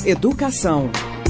Educação.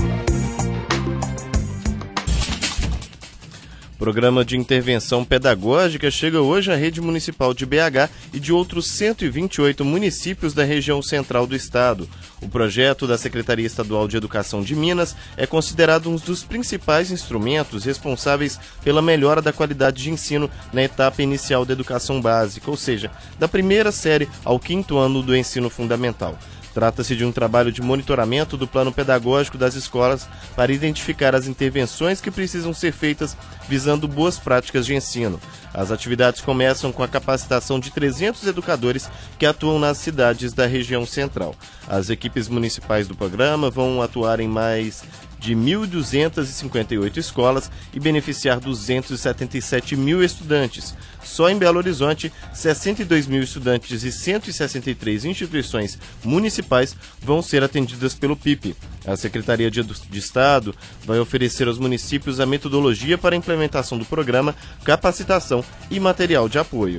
Programa de intervenção pedagógica chega hoje à rede municipal de BH e de outros 128 municípios da região central do estado. O projeto da Secretaria Estadual de Educação de Minas é considerado um dos principais instrumentos responsáveis pela melhora da qualidade de ensino na etapa inicial da educação básica, ou seja, da primeira série ao 5º ano do ensino fundamental. Trata-se de um trabalho de monitoramento do plano pedagógico das escolas para identificar as intervenções que precisam ser feitas visando boas práticas de ensino. As atividades começam com a capacitação de 300 educadores que atuam nas cidades da região central. As equipes municipais do programa vão atuar em mais de 1.258 escolas e beneficiar 277 mil estudantes. Só em Belo Horizonte, 62 mil estudantes e 163 instituições municipais vão ser atendidas pelo PIP. A Secretaria de Estado vai oferecer aos municípios a metodologia para a implementação do programa, capacitação e material de apoio.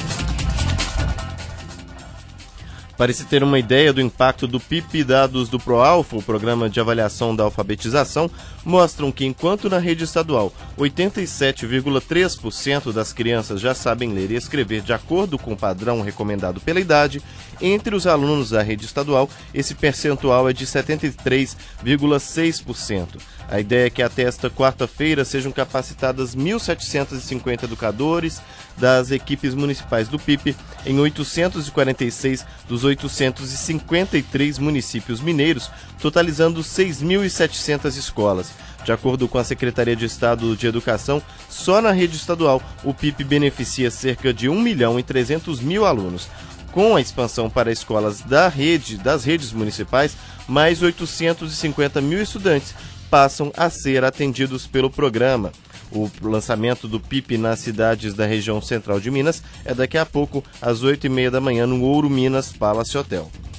Para se ter uma ideia do impacto do PIP, dados do ProAlfa, o Programa de Avaliação da Alfabetização, mostram que, enquanto na rede estadual 87,3% das crianças já sabem ler e escrever de acordo com o padrão recomendado pela idade, entre os alunos da rede estadual, esse percentual é de 73,6%. A ideia é que até esta quarta-feira sejam capacitadas 1.750 educadores das equipes municipais do PIP em 846 dos 853 municípios mineiros, totalizando 6.700 escolas. De acordo com a Secretaria de Estado de Educação, só na rede estadual o PIP beneficia cerca de 1.300.000 alunos. Com a expansão para escolas das redes municipais, mais 850 mil estudantes passam a ser atendidos pelo programa. O lançamento do PIP nas cidades da região central de Minas é daqui a pouco, às 8h30 da manhã, no Ouro Minas Palace Hotel.